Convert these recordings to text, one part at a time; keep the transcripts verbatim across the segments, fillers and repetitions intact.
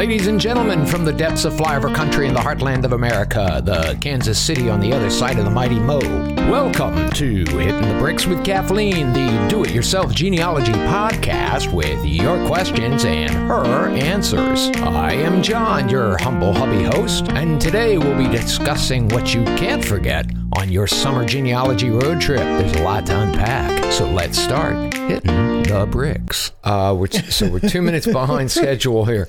Ladies and gentlemen, from the depths of flyover country in the heartland of America, the Kansas City on the other side of the mighty Mo, welcome to Hitting the Bricks with Kathleen, the do-it-yourself genealogy podcast with your questions and her answers. I am John, your humble hubby host, and today we'll be discussing what you can't forget on your summer genealogy road trip. There's a lot to unpack, so let's start hitting the bricks. Uh, we're t- so we're two minutes behind schedule here.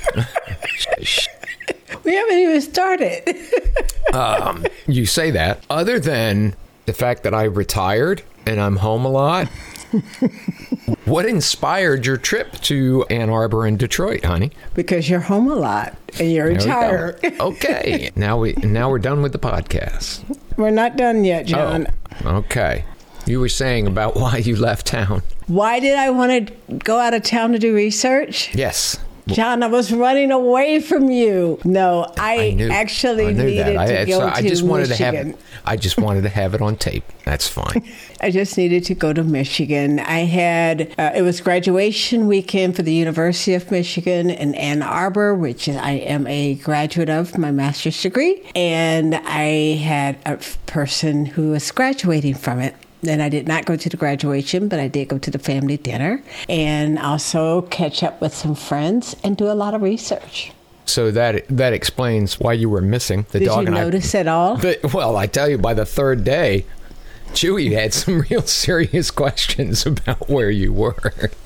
We haven't even started. um, you say that. Other than the fact that I retired and I'm home a lot, what inspired your trip to Ann Arbor and Detroit, honey? Because you're home a lot and you're retired. Okay, now we now we're done with the podcast. We're not done yet, John. Oh, okay. You were saying about why you left town. Why did I want to go out of town to do research? Yes. John, I was running away from you. No, I, I knew, actually I knew needed that. to I, go so to I just wanted Michigan. to have it, I just wanted to have it on tape. That's fine. I just needed to go to Michigan. I had, uh, it was graduation weekend for the University of Michigan in Ann Arbor, which I am a graduate of, my master's degree. And I had a person who was graduating from it. Then I did not go to the graduation, but I did go to the family dinner and also catch up with some friends and do a lot of research. So that that explains why you were missing. The did dog you and notice I, at all? The, well, I tell you, by the third day, Chewy had some real serious questions about where you were.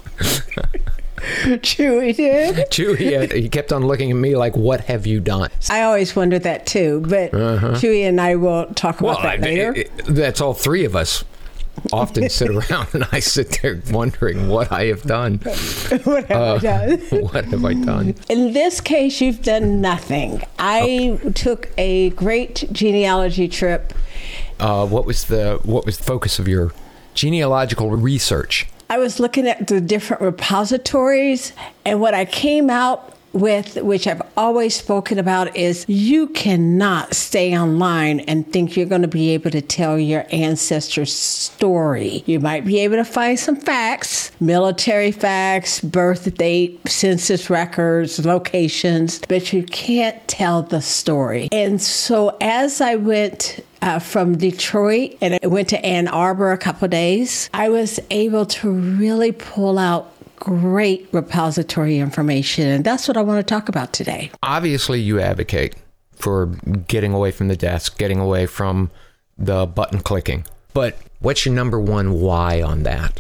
Chewy did? Chewy, had, he kept on looking at me like, what have you done? I always wondered that too, but uh-huh. Chewy and I will talk about well, that later. It, it, that's all three of us. Often sit around and I sit there wondering what I have done. What have uh, I done? What have I done? In this case, you've done nothing. I okay. took a great genealogy trip. Uh, what was the what was the focus of your genealogical research? I was looking at the different repositories, and what I came out with, which I've always spoken about, is you cannot stay online and think you're going to be able to tell your ancestors' story. You might be able to find some facts, military facts, birth date, census records, locations, but you can't tell the story. And so as I went Uh, from Detroit and I went to Ann Arbor a couple of days, I was able to really pull out great repository information. And that's what I want to talk about today. Obviously, you advocate for getting away from the desk, getting away from the button clicking. But what's your number one why on that?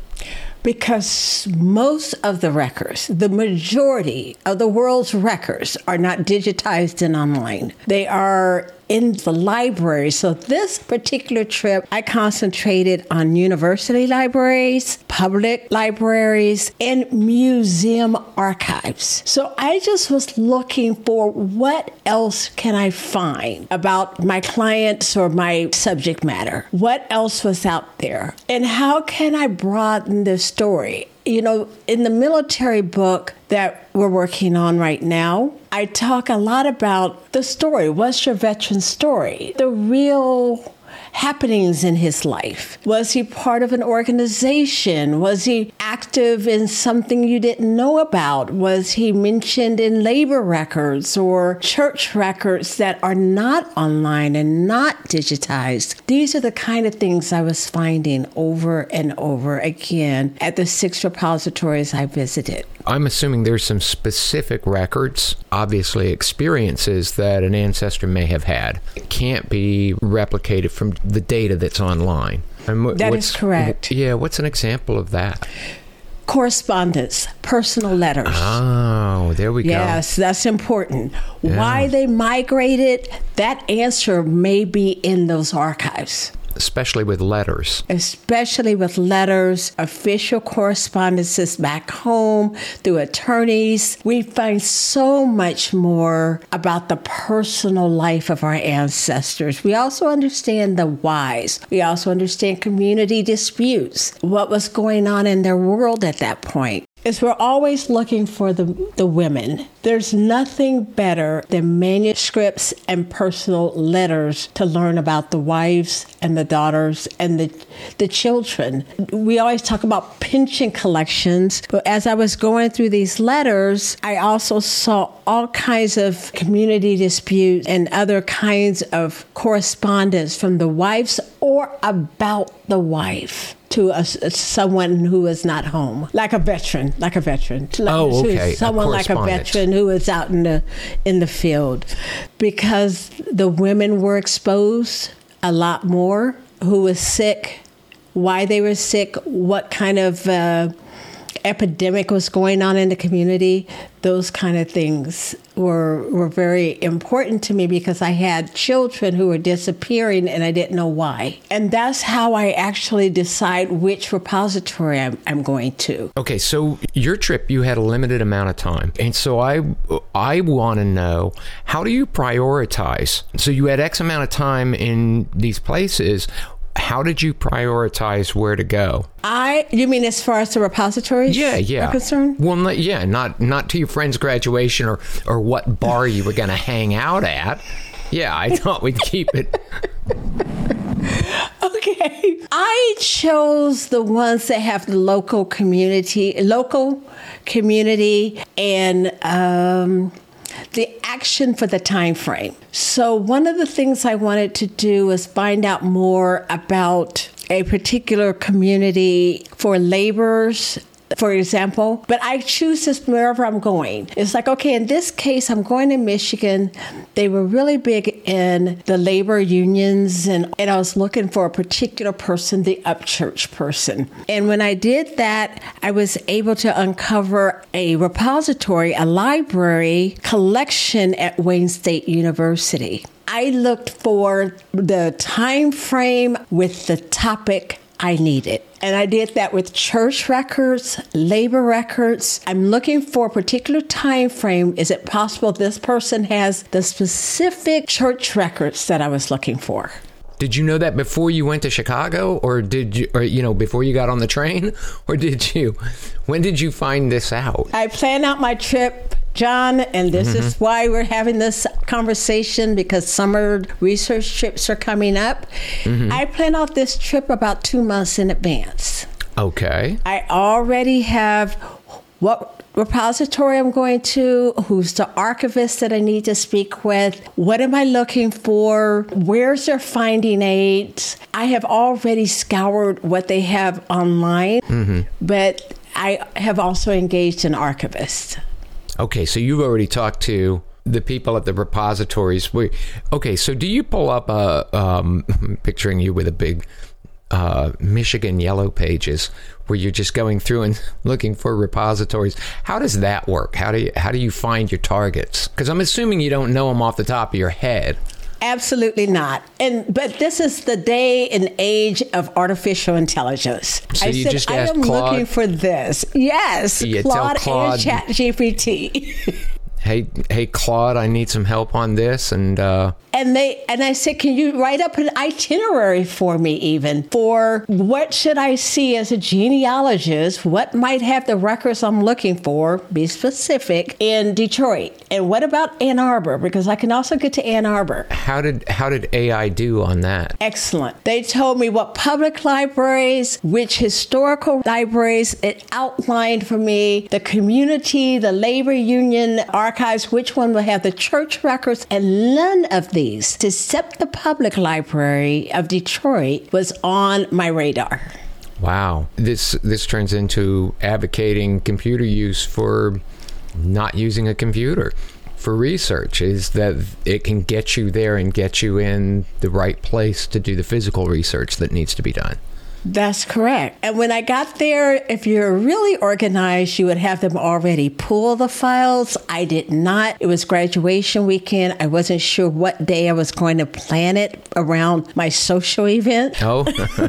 Because most of the records, the majority of the world's records are not digitized and online. They are in the library. So this particular trip, I concentrated on university libraries, public libraries, and museum archives. So I just was looking for what else can I find about my clients or my subject matter? What else was out there? And how can I broaden the story? You know, in the military book that we're working on right now, I talk a lot about the story. What's your veteran's story? The real happenings in his life. Was he part of an organization? Was he active in something you didn't know about? Was he mentioned in labor records or church records that are not online and not digitized? These are the kind of things I was finding over and over again at the six repositories I visited. I'm assuming there's some specific records, obviously experiences that an ancestor may have had. It can't be replicated from the data that's online. And that is correct. Yeah, what's an example of that? Correspondence, personal letters. Oh, there we yes, go. Yes, that's important. Yeah. Why they migrated, that answer may be in those archives. Especially with letters. Especially with letters, official correspondences back home, through attorneys. We find so much more about the personal life of our ancestors. We also understand the whys. We also understand community disputes, what was going on in their world at that point. is we're always looking for the, the women. There's nothing better than manuscripts and personal letters to learn about the wives and the daughters and the, the children. We always talk about pension collections, but as I was going through these letters, I also saw all kinds of community disputes and other kinds of correspondence from the wives or about the wife to a, someone who is not home, like a veteran, like a veteran. Oh, okay. Someone like a veteran who is out in the in the field, because the women were exposed a lot more. Who was sick, why they were sick, what kind of uh, epidemic was going on in the community. Those kind of things were were very important to me because I had children who were disappearing and I didn't know why. And that's how I actually decide which repository I'm, I'm going to. Okay, so your trip, you had a limited amount of time. And so I, I want to know, how do you prioritize? So you had X amount of time in these places. How did you prioritize where to go? I, you mean as far as the repositories yeah, yeah. are concerned? Well, not, yeah, not not to your friend's graduation or, or what bar you were going to hang out at. Yeah, I thought we'd keep it. Okay. I chose the ones that have the local community, local community and um, the action for the time frame. So one of the things I wanted to do was find out more about a particular community for laborers, for example, but I choose this wherever I'm going. It's like, okay, in this case, I'm going to Michigan. They were really big in the labor unions, and, and I was looking for a particular person, the Upchurch person. And when I did that, I was able to uncover a repository, a library collection at Wayne State University. I looked for the time frame with the topic I needed. And I did that with church records, labor records. I'm looking for a particular time frame. Is it possible this person has the specific church records that I was looking for? Did you know that before you went to Chicago, or did you, or, you know, before you got on the train, or did you, when did you find this out? I planned out my trip, John, and this mm-hmm. is why we're having this conversation, because summer research trips are coming up. Mm-hmm. I planned out this trip about two months in advance. Okay. I already have what repository I'm going to, who's the archivist that I need to speak with, what am I looking for, where's their finding aids. I have already scoured what they have online, mm-hmm. but I have also engaged an archivist. Okay, so you've already talked to the people at the repositories. Okay, so do you pull up a, um, picturing you with a big uh, Michigan Yellow Pages, where you're just going through and looking for repositories. How does that work? How do you, how do you find your targets? Because I'm assuming you don't know them off the top of your head. Absolutely not. And but this is the day and age of artificial intelligence. So I you said, just I ask am Claude, looking for this. Yes, you Claude, tell Claude and ChatGPT. Hey, hey, Claude, I need some help on this, and uh, and they and I said, can you write up an itinerary for me, even for what should I see as a genealogist? What might have the records I'm looking for? Be specific in Detroit, and what about Ann Arbor? Because I can also get to Ann Arbor. How did how did A I do on that? Excellent. They told me what public libraries, which historical libraries. It outlined for me the community, the labor union archives, which one will have the church records, and none of these, except the public library of Detroit, was on my radar. Wow. This this turns into advocating computer use for not using a computer for research, is that it can get you there and get you in the right place to do the physical research that needs to be done. That's correct. And when I got there, if you're really organized, you would have them already pull the files. I did not. It was graduation weekend. I wasn't sure what day I was going to plan it around my social event. Oh.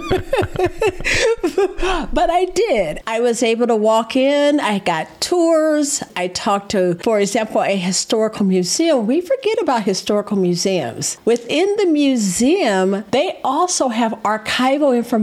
But I did. I was able to walk in. I got tours. I talked to, for example, a historical museum. We forget about historical museums. Within the museum, they also have archival information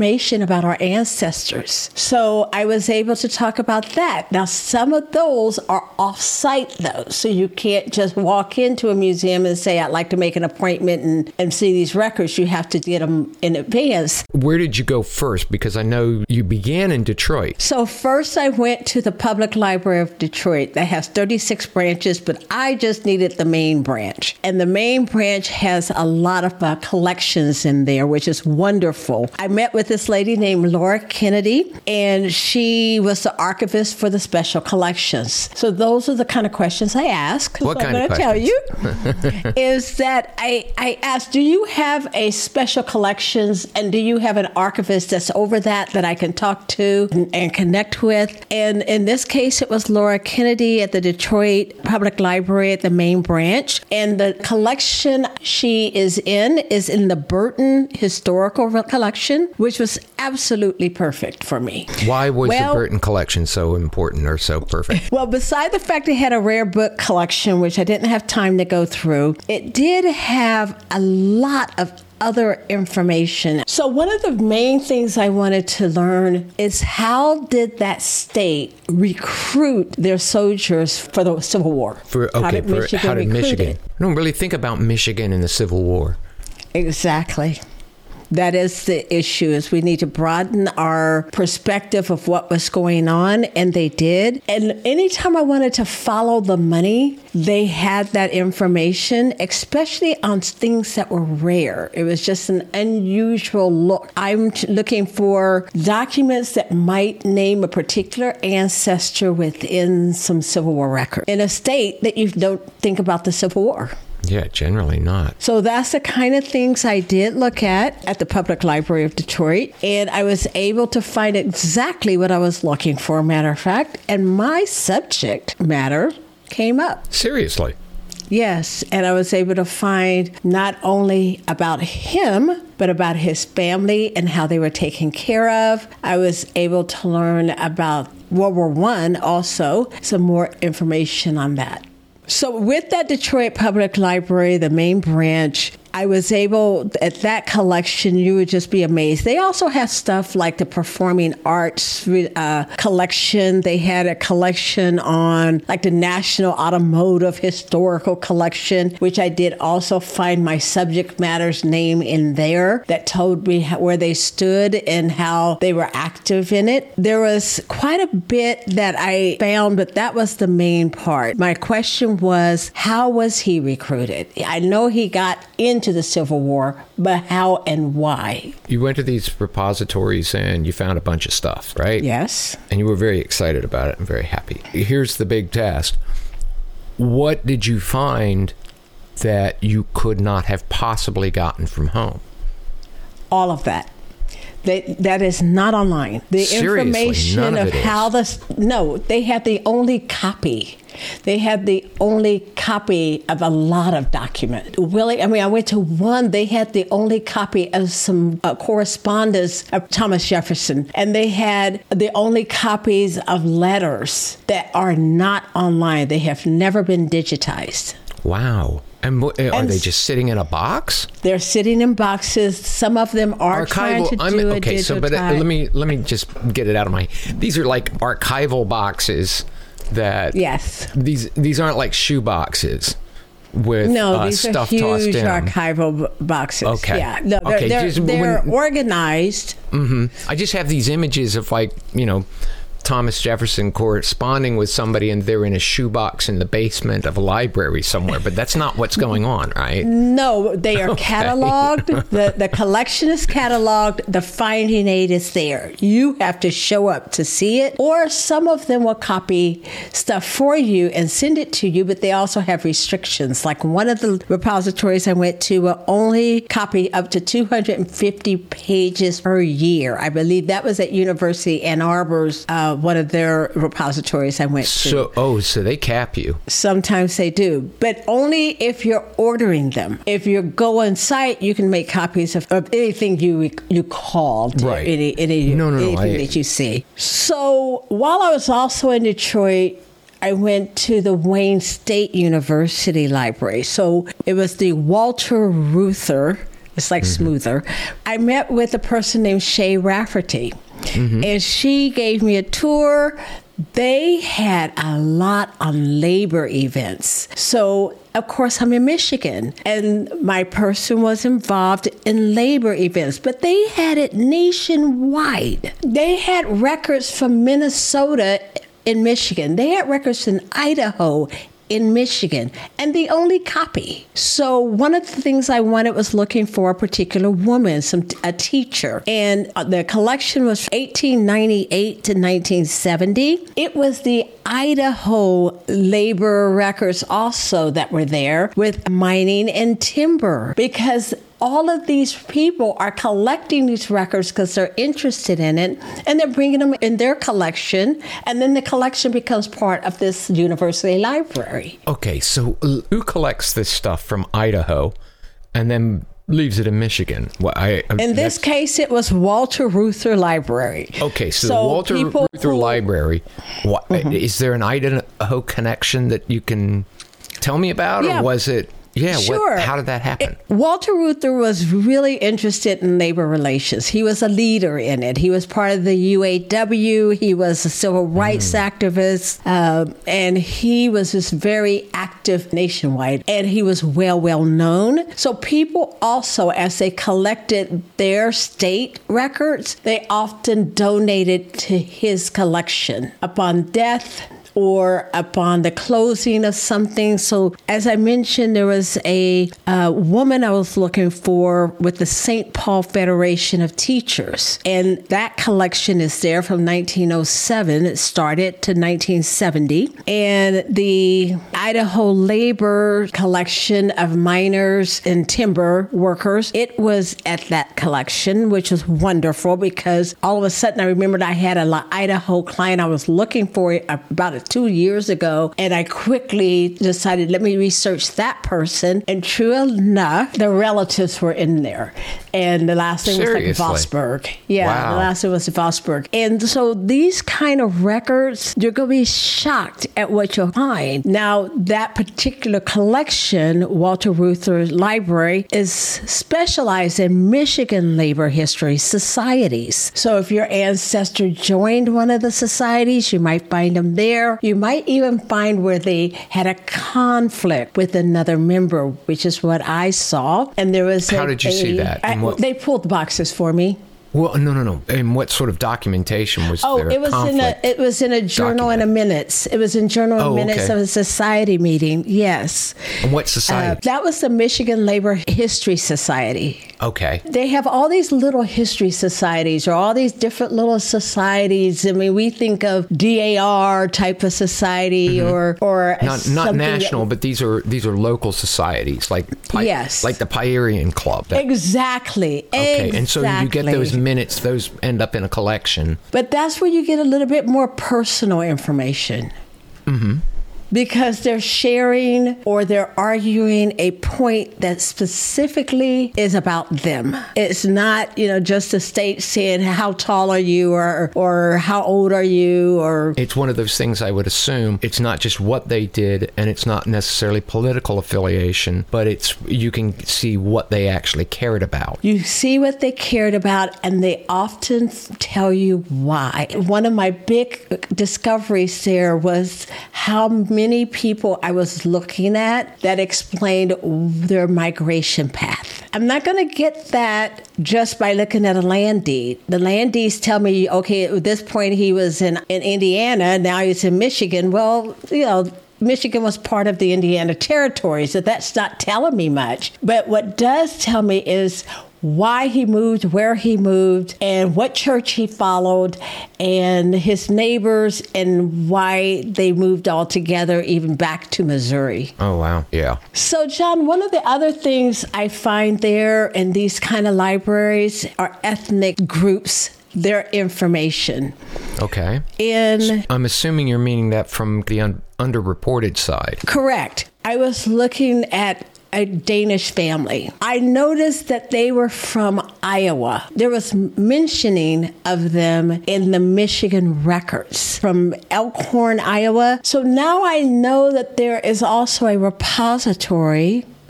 information about our ancestors. So I was able to talk about that. Now, some of those are off-site, though, so you can't just walk into a museum and say, I'd like to make an appointment and, and see these records. You have to get them in advance. Where did you go first? Because I know you began in Detroit. So first I went to the Public Library of Detroit. That has thirty-six branches, but I just needed the main branch. And the main branch has a lot of uh, collections in there, which is wonderful. I met with this lady named Laura Kennedy, and she was the archivist for the special collections. So those are the kind of questions I asked. What so kind I'm of going to questions? tell you is that I, I asked, do you have a special collections and do you have an archivist that's over that that I can talk to and, and connect with? And in this case, it was Laura Kennedy at the Detroit Public Library at the main branch. And the collection she is in is in the Burton Historical Collection, which was absolutely perfect for me. Why was well, the Burton collection so important or so perfect? Well, beside the fact it had a rare book collection, which I didn't have time to go through, it did have a lot of other information. So one of the main things I wanted to learn is how did that state recruit their soldiers for the Civil War? For, okay, how did for, Michigan how did recruit Michigan? it? I don't really think about Michigan in the Civil War. Exactly. That is the issue, is we need to broaden our perspective of what was going on, and they did. And anytime I wanted to follow the money, they had that information, especially on things that were rare. It was just an unusual look. I'm looking for documents that might name a particular ancestor within some Civil War record in a state that you don't think about the Civil War. Yeah, generally not. So that's the kind of things I did look at at the Public Library of Detroit. And I was able to find exactly what I was looking for, matter of fact. And my subject matter came up. Seriously? Yes. And I was able to find not only about him, but about his family and how they were taken care of. I was able to learn about World War One also, some more information on that. So with that Detroit Public Library, the main branch, I was able, at that collection, you would just be amazed. They also have stuff like the performing arts uh, collection. They had a collection on like the National Automotive Historical Collection, which I did also find my subject matter's name in there that told me how, where they stood and how they were active in it. There was quite a bit that I found, but that was the main part. My question was, how was he recruited? I know he got into the Civil War, but how and why? You went to these repositories and you found a bunch of stuff, right? Yes. And you were very excited about it and very happy. Here's the big test. What did you find that you could not have possibly gotten from home? All of that. They, that is not online. The Seriously, information none of, of it how is. the no, they had the only copy. They had the only copy of a lot of documents. Really, I mean, I went to one. They had the only copy of some uh, correspondence of Thomas Jefferson, and they had the only copies of letters that are not online. They have never been digitized. Wow. And what, are And they just sitting in a box? They're sitting in boxes. Some of them are trying to do I'm, a okay, digital so but uh, type. let me let me just get it out of my. These are like archival boxes that. Yes. These these aren't like shoe boxes with No, uh, these stuff are tossed huge in 'em. archival b- boxes. Okay. Yeah. No, they're, Okay, they're, just they're when- organized. hmm I just have these images of like you know. Thomas Jefferson corresponding with somebody and they're in a shoebox in the basement of a library somewhere, but that's not what's going on, right? No, they are Okay. cataloged. The the collection is cataloged. The finding aid is there. You have to show up to see it, or some of them will copy stuff for you and send it to you, but they also have restrictions. Like one of the repositories I went to will only copy up to two hundred fifty pages per year. I believe that was at University Ann Arbor's uh, one of their repositories I went to. So, oh, so they cap you. Sometimes they do, but only if you're ordering them. If you go on site, you can make copies of, of anything you you called, Right. any, any, No, no, no, anything I- that you see. So while I was also in Detroit, I went to the Wayne State University Library. So it was the Walter Reuther It's like Mm-hmm. smoother. I met with a person named Shay Rafferty, mm-hmm. and she gave me a tour. They had a lot on labor events. So, of course, I'm in Michigan, and my person was involved in labor events, but they had it nationwide. They had records from Minnesota in Michigan. They had records in Idaho, in Michigan, and the only copy. So one of the things I wanted was looking for a particular woman, some a teacher, and the collection was eighteen ninety-eight to nineteen seventy. It was the Idaho labor records also that were there with mining and timber, because all of these people are collecting these records because they're interested in it, and they're bringing them in their collection, and then the collection becomes part of this university library. Okay, so who collects this stuff from Idaho and then leaves it in Michigan? Well, I, in this case, it was Walter Reuther Library. Okay, so, so the Walter Reuther who, Library, what, mm-hmm. is there an Idaho connection that you can tell me about, yeah. or was it... Yeah, sure. What, how did that happen? It, Walter Reuther was really interested in labor relations. He was a leader in it. He was part of the U A W. He was a civil rights mm. activist, uh, and he was just very active nationwide. And he was well, well known. So people also, as they collected their state records, they often donated to his collection. Upon death, or upon the closing of something. So as I mentioned, there was a uh, woman I was looking for with the Saint Paul Federation of Teachers. And that collection is there from nineteen oh seven. It started to nineteen seventy. And the Idaho Labor Collection of Miners and Timber Workers, it was at that collection, which was wonderful because all of a sudden I remembered I had an Idaho client I was looking for about a two years ago, and I quickly decided, let me research that person, and true enough, the relatives were in there. And the last name Seriously? was like Vosberg. Yeah, wow. The last name was Vosberg. And so these kind of records, you're going to be shocked at what you'll find. Now, that particular collection, Walter Reuther Library, is specialized in Michigan labor history societies. So if your ancestor joined one of the societies, you might find them there. You might even find where they had a conflict with another member, which is what I saw. And there was How a, did you a, see that? I, they pulled the boxes for me. Well, no, no, no. And what sort of documentation was oh, there? Oh, it was in a it was in a journal document? and a minutes. It was in journal and oh, minutes okay. of a society meeting. Yes. And what society? Uh, that was the Michigan Labor History Society. Okay. They have all these little history societies, or all these different little societies. I mean, we think of D A R type of society, mm-hmm. or or not not national, that, but these are these are local societies, like Pi- yes, like the Pierian Club. That, exactly. Okay, exactly. and so you get those minutes; those end up in a collection. But that's where you get a little bit more personal information. Mm-hmm. Because they're sharing or they're arguing a point that specifically is about them. It's not, you know, just a state saying, how tall are you, or or how old are you, or... It's one of those things I would assume. It's not just what they did, and it's not necessarily political affiliation, but it's you can see what they actually cared about. You see what they cared about, and they often tell you why. One of my big discoveries there was how many Many people I was looking at that explained their migration path. I'm not going to get that just by looking at a land deed. The land deeds tell me, okay, at this point he was in, in Indiana, now he's in Michigan. Well, you know, Michigan was part of the Indiana Territory, so that's not telling me much. But what does tell me is why he moved, where he moved, and what church he followed, and his neighbors, and why they moved all together, even back to Missouri. Oh, wow. Yeah. So, John, one of the other things I find there in these kind of libraries are ethnic groups, their information. Okay. In, I'm assuming you're meaning that from the un- underreported side. Correct. I was looking at a Danish family. I noticed that they were from Iowa. There was mentioning of them in the Michigan records from Elkhorn, Iowa. So now I know that there is also a repository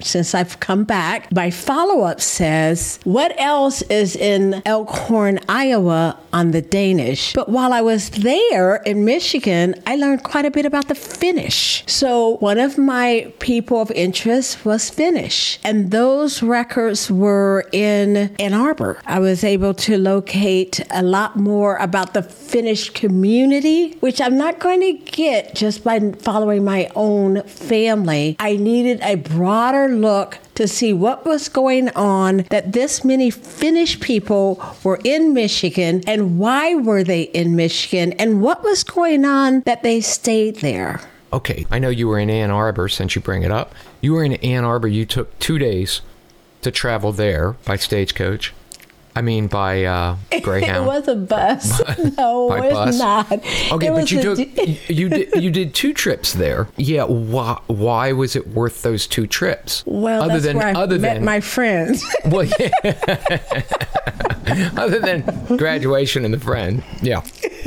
since I've come back. My follow-up says, what else is in Elkhorn, Iowa on the Danish? But while I was there in Michigan, I learned quite a bit about the Finnish. So one of my people of interest was Finnish, and those records were in Ann Arbor. I was able to locate a lot more about the Finnish community, which I'm not going to get just by following my own family. I needed a broader look to see what was going on, that this many Finnish people were in Michigan, and why were they in Michigan, and what was going on that they stayed there. Okay, I know you were in Ann Arbor, since you bring it up. You were in Ann Arbor. You took two days to travel there by stagecoach. I mean, by uh, Greyhound. It was a bus. No, by it's bus. not. Okay, it but you took d- you did you did two trips there. Yeah, why why was it worth those two trips? Well, other that's than where I other met than my friends. Well, yeah. Other than graduation and the friend, yeah.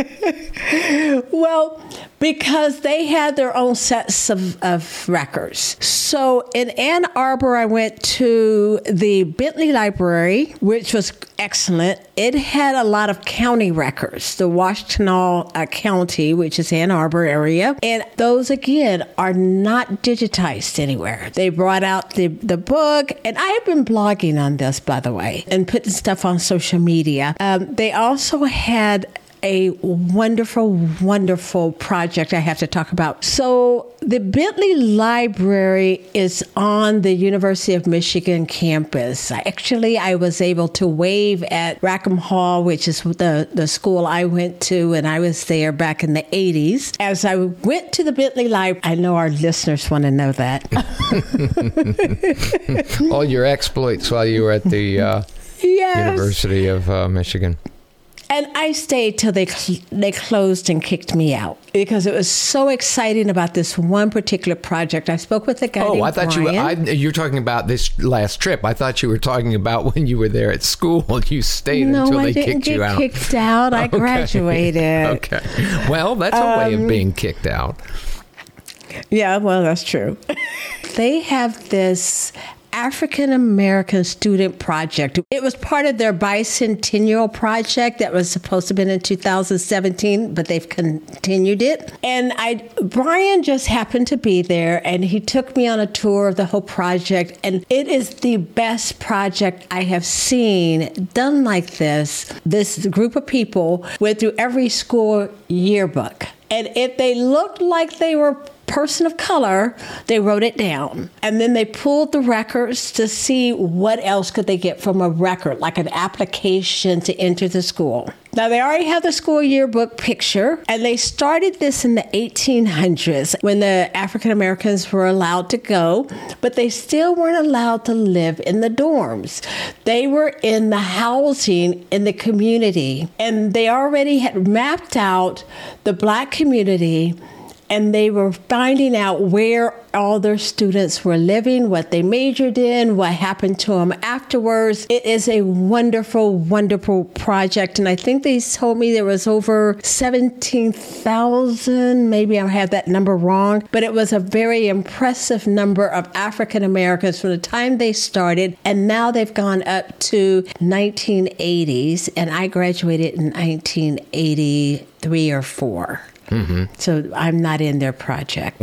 Well, because they had their own sets of, of records. So in Ann Arbor, I went to the Bentley Library, which was excellent. It had a lot of county records, the Washtenaw uh, County, which is Ann Arbor area. And those, again, are not digitized anywhere. They brought out the, the book, and I have been blogging on this, by the way, and putting stuff on social media. Um, they also had a wonderful, wonderful project I have to talk about. So the Bentley Library is on the University of Michigan campus. Actually, I was able to wave at Rackham Hall, which is the, the school I went to, and I was there back in the eighties. As I went to the Bentley Library, I know our listeners want to know that. All your exploits while you were at the uh, yes. University of uh, Michigan. And I stayed till they cl- they closed and kicked me out because it was so exciting about this one particular project. I spoke with a guy Oh, named I thought Brian. you were, I, you're talking about this last trip. I thought you were talking about when you were there at school. You stayed no, until I they didn't kicked you get out. kicked out. I Okay. graduated. Okay. Well, that's a Um, way of being kicked out. Yeah, well, that's true. They have this African American student project. It was part of their bicentennial project that was supposed to have been in two thousand seventeen, but they've continued it. And I, Brian just happened to be there, and he took me on a tour of the whole project. And it is the best project I have seen done like this. This group of people went through every school yearbook. And if they looked like they were person of color, they wrote it down. And then they pulled the records to see what else could they get from a record, like an application to enter the school. Now, they already have the school yearbook picture, and they started this in the eighteen hundreds when the African Americans were allowed to go, but they still weren't allowed to live in the dorms. They were in the housing in the community, and they already had mapped out the Black community, and they were finding out where all their students were living, what they majored in, what happened to them afterwards. It is a wonderful, wonderful project. And I think they told me there was over seventeen thousand. Maybe I have that number wrong. But it was a very impressive number of African Americans from the time they started. And now they've gone up to nineteen eighties. And I graduated in nineteen eighty-three or four. Mm-hmm. So I'm not in their project.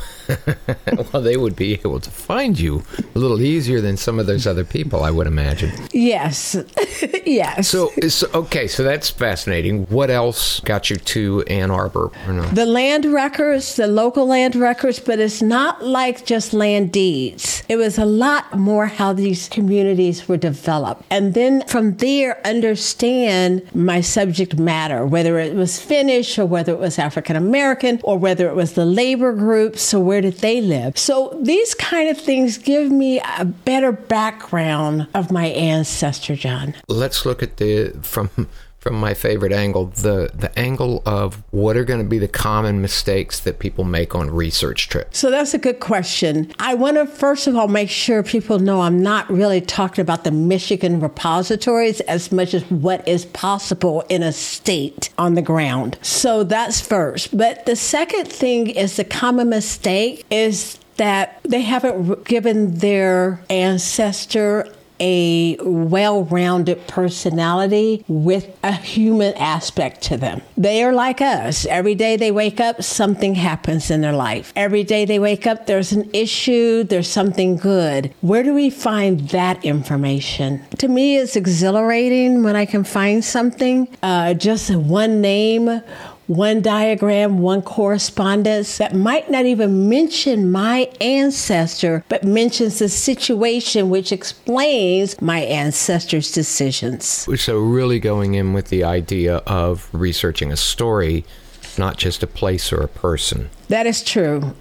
Well, they would be able to find you a little easier than some of those other people, I would imagine. Yes. Yes. So, so, okay, so that's fascinating. What else got you to Ann Arbor? Or no? The land records, the local land records, but it's not like just land deeds. It was a lot more how these communities were developed. And then from there, understand my subject matter, whether it was Finnish or whether it was African American or whether it was the labor groups. So where did they live? So these kind of things give me a better background of my ancestor, John. Let's look at the from from my favorite angle, the the angle of what are going to be the common mistakes that people make on research trips. So that's a good question. I want to first of all make sure people know I'm not really talking about the Michigan repositories as much as what is possible in a state on the ground. So that's first. But the second thing is the common mistake is that they haven't given their ancestor a well-rounded personality with a human aspect to them. They are like us. Every day they wake up, something happens in their life. Every day they wake up, there's an issue, there's something good. Where do we find that information? To me, it's exhilarating when I can find something, uh, just one name, one diagram, one correspondence that might not even mention my ancestor, but mentions the situation which explains my ancestor's decisions. So really going in with the idea of researching a story, not just a place or a person. That is true.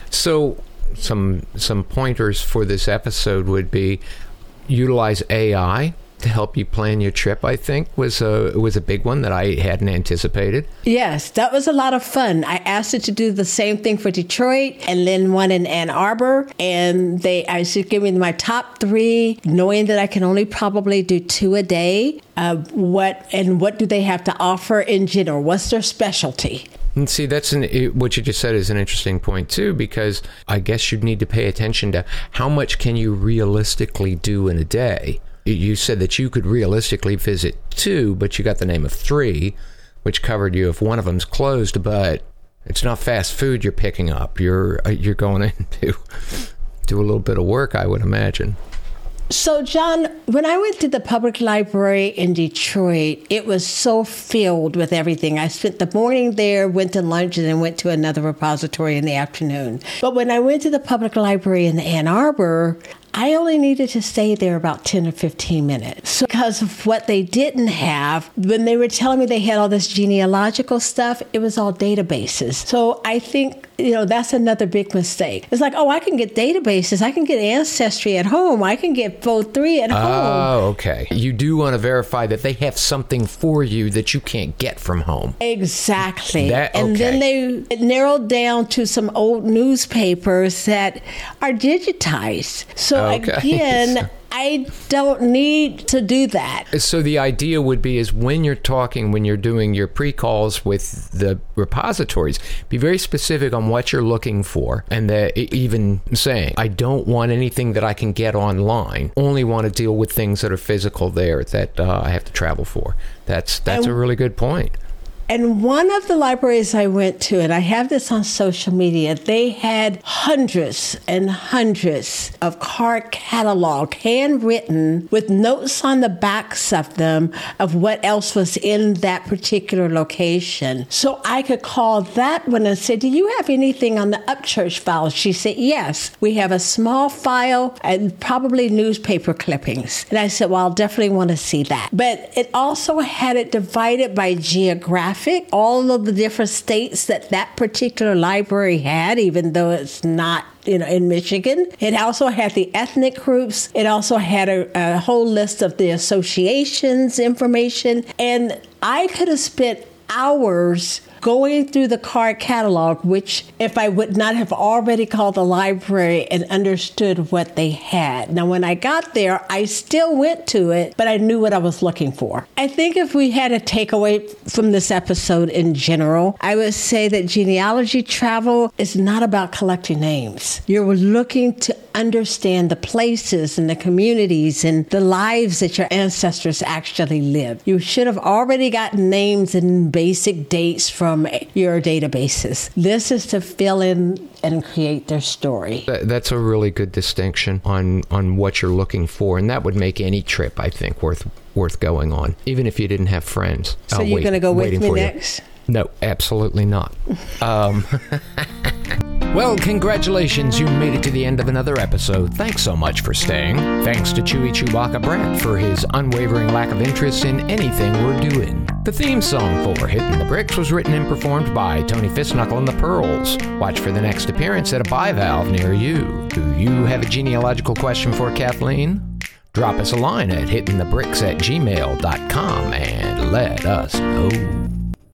So some some pointers for this episode would be utilize A I to help you plan your trip, I think, was a was a big one that I hadn't anticipated. Yes, that was a lot of fun. I asked it to do the same thing for Detroit and then one in Ann Arbor. And they I should give me my top three, knowing that I can only probably do two a day. Uh, what and what do they have to offer in general? What's their specialty? And see, that's an, it, what you just said is an interesting point, too, because I guess you'd need to pay attention to how much can you realistically do in a day. You said that you could realistically visit two, but you got the name of three, which covered you if one of them's closed, but it's not fast food you're picking up. You're you're going in to do a little bit of work, I would imagine. So, John, when I went to the public library in Detroit, it was so filled with everything. I spent the morning there, went to lunch, and then went to another repository in the afternoon. But when I went to the public library in Ann Arbor, I only needed to stay there about ten or fifteen minutes. So because of what they didn't have, when they were telling me they had all this genealogical stuff, it was all databases. So I think, you know, that's another big mistake. It's like, oh, I can get databases. I can get Ancestry at home. I can get F O three at home. Oh, okay. You do want to verify that they have something for you that you can't get from home. Exactly. That, okay. And then they it narrowed down to some old newspapers that are digitized. So okay. again, I don't need to do that. So the idea would be is when you're talking, when you're doing your pre-calls with the repositories, be very specific on what you're looking for. And that even saying, I don't want anything that I can get online. Only want to deal with things that are physical there that uh, I have to travel for. That's, that's and, a really good point. And one of the libraries I went to, and I have this on social media, they had hundreds and hundreds of card catalog, handwritten, with notes on the backs of them of what else was in that particular location. So I could call that one and say, do you have anything on the Upchurch file? She said, yes, we have a small file and probably newspaper clippings. And I said, well, I'll definitely want to see that. But it also had it divided by geographic. All of the different states that that particular library had, even though it's not, you know, in Michigan. It also had the ethnic groups. It also had a, a whole list of the associations information. And I could have spent hours going through the card catalog, which if I would not have already called the library and understood what they had. Now, when I got there, I still went to it, but I knew what I was looking for. I think if we had a takeaway from this episode in general, I would say that genealogy travel is not about collecting names. You're looking to understand the places and the communities and the lives that your ancestors actually lived. You should have already gotten names and basic dates from your databases. This is to fill in and create their story. That, that's a really good distinction on, on what you're looking for, and that would make any trip, I think, worth worth going on, even if you didn't have friends. So uh, you're wait, going to go with me you. next? No, absolutely not. um, well, congratulations. You made it to the end of another episode. Thanks so much for staying. Thanks to Chewy Chewbacca Brett for his unwavering lack of interest in anything we're doing. The theme song for Hitting the Bricks was written and performed by Tony Fistknuckle and the Pearls. Watch for the next appearance at a bivalve near you. Do you have a genealogical question for Kathleen? Drop us a line at hitting the bricks at gmail dot com and let us know.